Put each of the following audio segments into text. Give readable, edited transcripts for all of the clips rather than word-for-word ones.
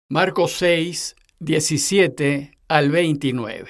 Marcos 6, 17 al 29.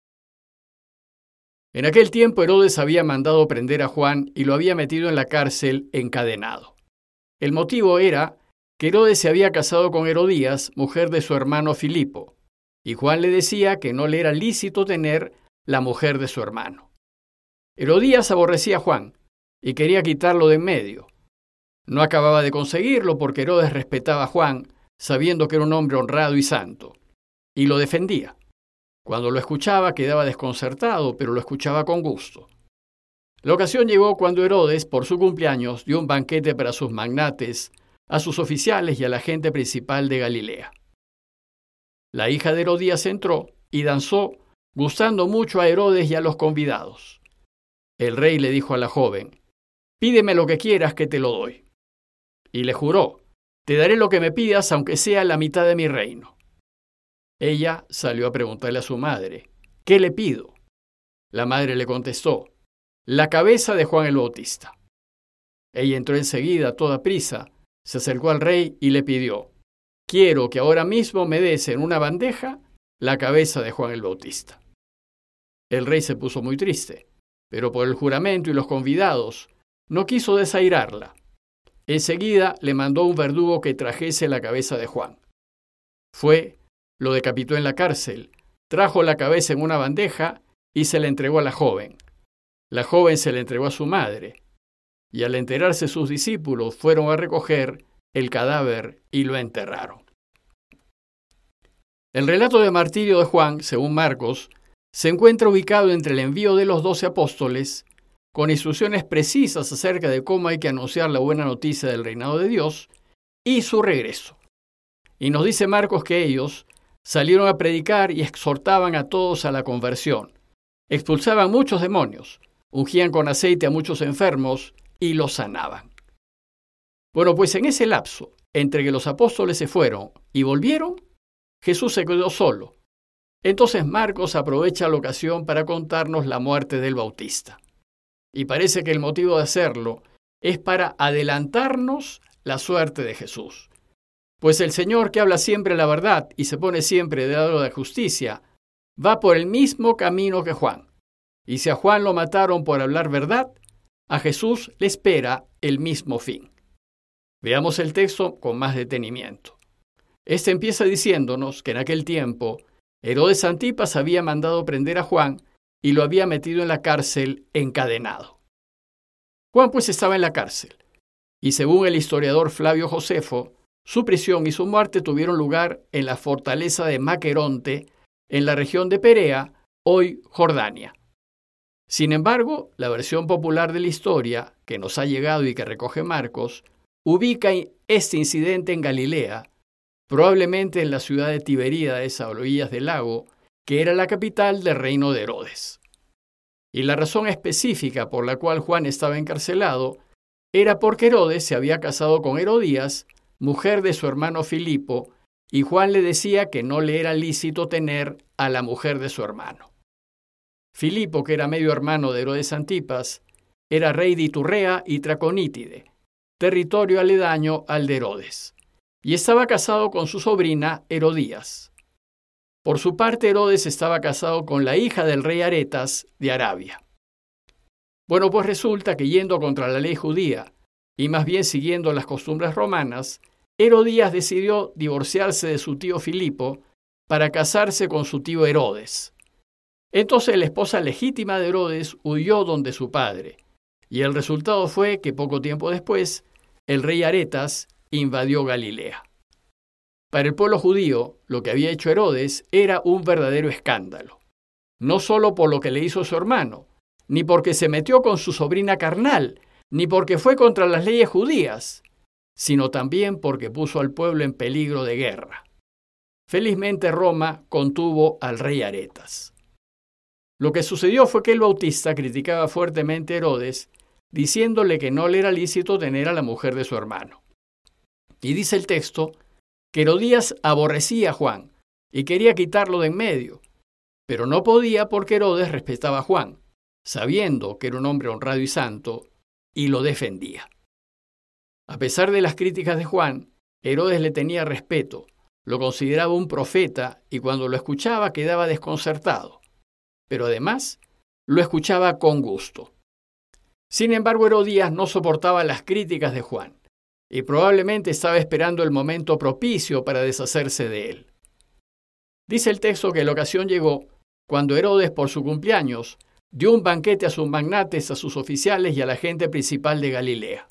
En aquel tiempo Herodes había mandado prender a Juan y lo había metido en la cárcel encadenado. El motivo era que Herodes se había casado con Herodías, mujer de su hermano Filipo, y Juan le decía que no le era lícito tener la mujer de su hermano. Herodías aborrecía a Juan y quería quitarlo de en medio. No acababa de conseguirlo porque Herodes respetaba a Juan, sabiendo que era un hombre honrado y santo, y lo defendía. Cuando lo escuchaba quedaba desconcertado, pero lo escuchaba con gusto. La ocasión llegó cuando Herodes, por su cumpleaños, dio un banquete para sus magnates, a sus oficiales y a la gente principal de Galilea. La hija de Herodías entró y danzó, gustando mucho a Herodes y a los convidados. El rey le dijo a la joven: «Pídeme lo que quieras que te lo doy». Y le juró: «Te daré lo que me pidas, aunque sea la mitad de mi reino». Ella salió a preguntarle a su madre: «¿Qué le pido?». La madre le contestó: «La cabeza de Juan el Bautista». Ella entró enseguida a toda prisa, se acercó al rey y le pidió: «Quiero que ahora mismo me des en una bandeja la cabeza de Juan el Bautista». El rey se puso muy triste, pero por el juramento y los convidados no quiso desairarla. Enseguida le mandó un verdugo que trajese la cabeza de Juan. Fue, lo decapitó en la cárcel, trajo la cabeza en una bandeja y se la entregó a la joven. La joven se la entregó a su madre, y al enterarse sus discípulos fueron a recoger el cadáver y lo enterraron. El relato de martirio de Juan, según Marcos, se encuentra ubicado entre el envío de los 12 apóstoles, con instrucciones precisas acerca de cómo hay que anunciar la buena noticia del reinado de Dios, y su regreso. Y nos dice Marcos que ellos salieron a predicar y exhortaban a todos a la conversión. Expulsaban muchos demonios, ungían con aceite a muchos enfermos y los sanaban. Bueno, pues en ese lapso, entre que los apóstoles se fueron y volvieron, Jesús se quedó solo. Entonces Marcos aprovecha la ocasión para contarnos la muerte del Bautista. Y parece que el motivo de hacerlo es para adelantarnos la suerte de Jesús. Pues el Señor, que habla siempre la verdad y se pone siempre del lado de la justicia, va por el mismo camino que Juan. Y si a Juan lo mataron por hablar verdad, a Jesús le espera el mismo fin. Veamos el texto con más detenimiento. Este empieza diciéndonos que en aquel tiempo Herodes Antipas había mandado prender a Juan y lo había metido en la cárcel encadenado. Juan pues estaba en la cárcel, y según el historiador Flavio Josefo, su prisión y su muerte tuvieron lugar en la fortaleza de Maqueronte, en la región de Perea, hoy Jordania. Sin embargo, la versión popular de la historia, que nos ha llegado y que recoge Marcos, ubica este incidente en Galilea, probablemente en la ciudad de Tiberíades, a orillas del lago, que era la capital del reino de Herodes. Y la razón específica por la cual Juan estaba encarcelado era porque Herodes se había casado con Herodías, mujer de su hermano Filipo, y Juan le decía que no le era lícito tener a la mujer de su hermano. Filipo, que era medio hermano de Herodes Antipas, era rey de Iturrea y Traconítide, territorio aledaño al de Herodes, y estaba casado con su sobrina Herodías. Por su parte, Herodes estaba casado con la hija del rey Aretas de Arabia. Bueno, pues resulta que yendo contra la ley judía, y más bien siguiendo las costumbres romanas, Herodías decidió divorciarse de su tío Filipo para casarse con su tío Herodes. Entonces la esposa legítima de Herodes huyó donde su padre, y el resultado fue que poco tiempo después, el rey Aretas invadió Galilea. Para el pueblo judío, lo que había hecho Herodes era un verdadero escándalo. No solo por lo que le hizo su hermano, ni porque se metió con su sobrina carnal, ni porque fue contra las leyes judías, sino también porque puso al pueblo en peligro de guerra. Felizmente Roma contuvo al rey Aretas. Lo que sucedió fue que el Bautista criticaba fuertemente a Herodes, diciéndole que no le era lícito tener a la mujer de su hermano. Y dice el texto que Herodías aborrecía a Juan y quería quitarlo de en medio, pero no podía porque Herodes respetaba a Juan, sabiendo que era un hombre honrado y santo, y lo defendía. A pesar de las críticas de Juan, Herodes le tenía respeto, lo consideraba un profeta y cuando lo escuchaba quedaba desconcertado, pero además lo escuchaba con gusto. Sin embargo, Herodías no soportaba las críticas de Juan y probablemente estaba esperando el momento propicio para deshacerse de él. Dice el texto que la ocasión llegó cuando Herodes, por su cumpleaños, dio un banquete a sus magnates, a sus oficiales y a la gente principal de Galilea.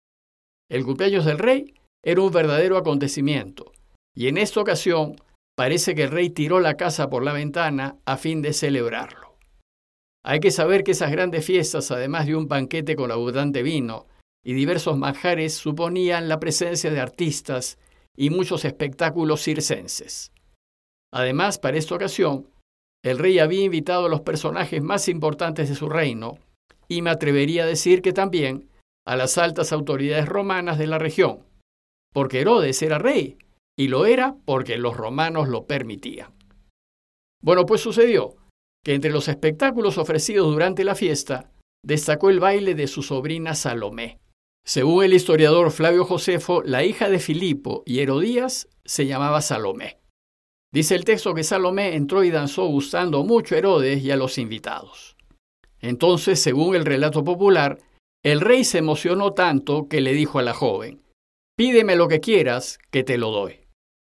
El cumpleaños del rey era un verdadero acontecimiento, y en esta ocasión parece que el rey tiró la casa por la ventana a fin de celebrarlo. Hay que saber que esas grandes fiestas, además de un banquete con abundante vino y diversos manjares, suponían la presencia de artistas y muchos espectáculos circenses. Además, para esta ocasión, el rey había invitado a los personajes más importantes de su reino, y me atrevería a decir que también a las altas autoridades romanas de la región, porque Herodes era rey, y lo era porque los romanos lo permitían. Bueno, pues sucedió que entre los espectáculos ofrecidos durante la fiesta, destacó el baile de su sobrina Salomé. Según el historiador Flavio Josefo, la hija de Filipo y Herodías se llamaba Salomé. Dice el texto que Salomé entró y danzó gustando mucho a Herodes y a los invitados. Entonces, según el relato popular, el rey se emocionó tanto que le dijo a la joven: «Pídeme lo que quieras, que te lo doy».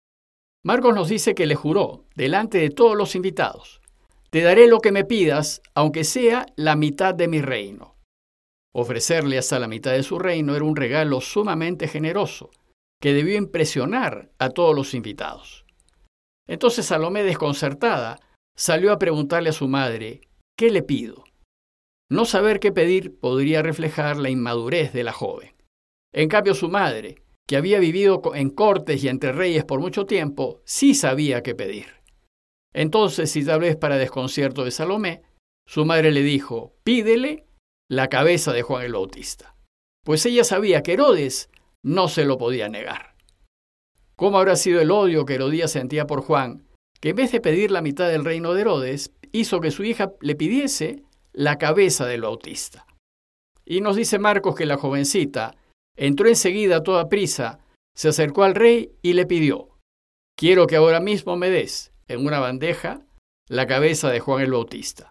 Marcos nos dice que le juró, delante de todos los invitados: «Te daré lo que me pidas, aunque sea la mitad de mi reino». Ofrecerle hasta la mitad de su reino era un regalo sumamente generoso, que debió impresionar a todos los invitados. Entonces Salomé, desconcertada, salió a preguntarle a su madre: «¿Qué le pido?». No saber qué pedir podría reflejar la inmadurez de la joven. En cambio, su madre, que había vivido en cortes y entre reyes por mucho tiempo, sí sabía qué pedir. Entonces, y tal vez para desconcierto de Salomé, su madre le dijo: «Pídele la cabeza de Juan el Bautista», pues ella sabía que Herodes no se lo podía negar. ¿Cómo habrá sido el odio que Herodías sentía por Juan, que en vez de pedir la mitad del reino de Herodes, hizo que su hija le pidiese la cabeza del Bautista? Y nos dice Marcos que la jovencita entró enseguida a toda prisa, se acercó al rey y le pidió: «Quiero que ahora mismo me des, en una bandeja, la cabeza de Juan el Bautista».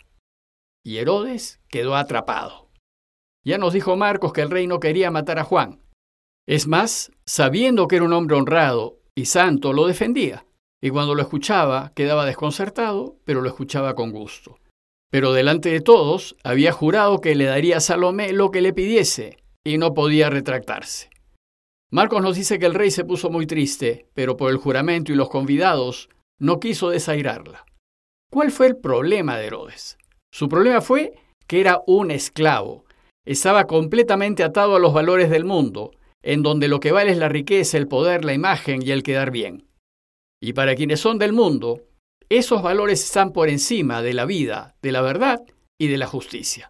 Y Herodes quedó atrapado. Ya nos dijo Marcos que el rey no quería matar a Juan. Es más, sabiendo que era un hombre honrado y santo, lo defendía, y cuando lo escuchaba quedaba desconcertado, pero lo escuchaba con gusto. Pero delante de todos había jurado que le daría a Salomé lo que le pidiese, y no podía retractarse. Marcos nos dice que el rey se puso muy triste, pero por el juramento y los convidados no quiso desairarla. ¿Cuál fue el problema de Herodes? Su problema fue que era un esclavo. Estaba completamente atado a los valores del mundo, en donde lo que vale es la riqueza, el poder, la imagen y el quedar bien. Y para quienes son del mundo, esos valores están por encima de la vida, de la verdad y de la justicia.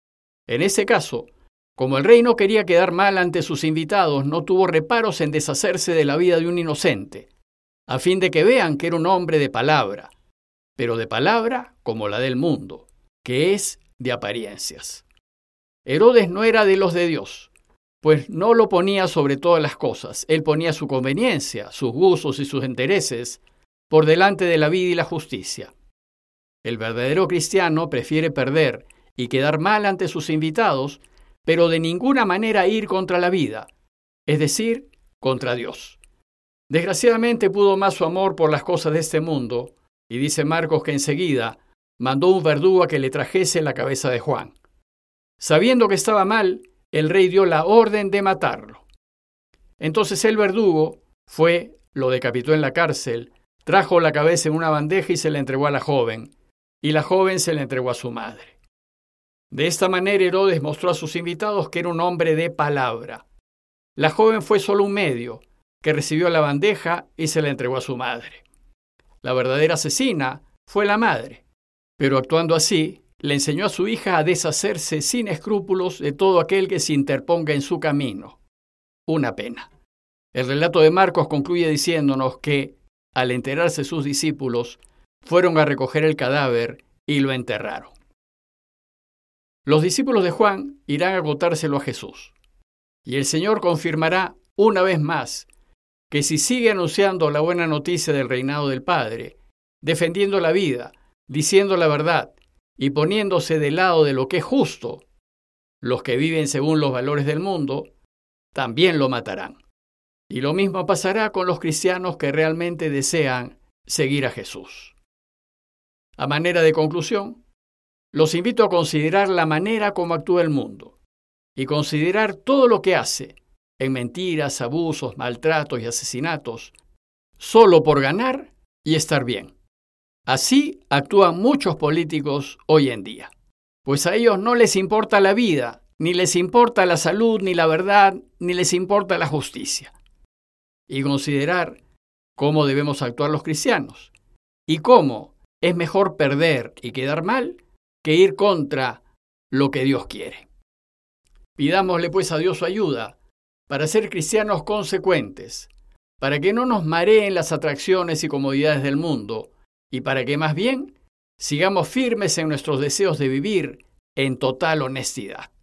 En ese caso, como el rey no quería quedar mal ante sus invitados, no tuvo reparos en deshacerse de la vida de un inocente, a fin de que vean que era un hombre de palabra, pero de palabra como la del mundo, que es de apariencias. Herodes no era de los de Dios, pues no lo ponía sobre todas las cosas. Él ponía su conveniencia, sus gustos y sus intereses por delante de la vida y la justicia. El verdadero cristiano prefiere perder y quedar mal ante sus invitados, pero de ninguna manera ir contra la vida, es decir, contra Dios. Desgraciadamente pudo más su amor por las cosas de este mundo, y dice Marcos que enseguida mandó un verdugo a que le trajese la cabeza de Juan. Sabiendo que estaba mal, el rey dio la orden de matarlo. Entonces el verdugo fue, lo decapitó en la cárcel, trajo la cabeza en una bandeja y se la entregó a la joven, y la joven se la entregó a su madre. De esta manera Herodes mostró a sus invitados que era un hombre de palabra. La joven fue solo un medio, que recibió la bandeja y se la entregó a su madre. La verdadera asesina fue la madre, pero actuando así, le enseñó a su hija a deshacerse sin escrúpulos de todo aquel que se interponga en su camino. Una pena. El relato de Marcos concluye diciéndonos que, al enterarse sus discípulos, fueron a recoger el cadáver y lo enterraron. Los discípulos de Juan irán a contárselo a Jesús, y el Señor confirmará una vez más que si sigue anunciando la buena noticia del reinado del Padre, defendiendo la vida, diciendo la verdad y poniéndose del lado de lo que es justo, los que viven según los valores del mundo, también lo matarán. Y lo mismo pasará con los cristianos que realmente desean seguir a Jesús. A manera de conclusión, los invito a considerar la manera como actúa el mundo y considerar todo lo que hace en mentiras, abusos, maltratos y asesinatos, solo por ganar y estar bien. Así actúan muchos políticos hoy en día, pues a ellos no les importa la vida, ni les importa la salud, ni la verdad, ni les importa la justicia. Y considerar cómo debemos actuar los cristianos y cómo es mejor perder y quedar mal que ir contra lo que Dios quiere. Pidámosle pues a Dios su ayuda para ser cristianos consecuentes, para que no nos mareen las atracciones y comodidades del mundo y para que más bien sigamos firmes en nuestros deseos de vivir en total honestidad.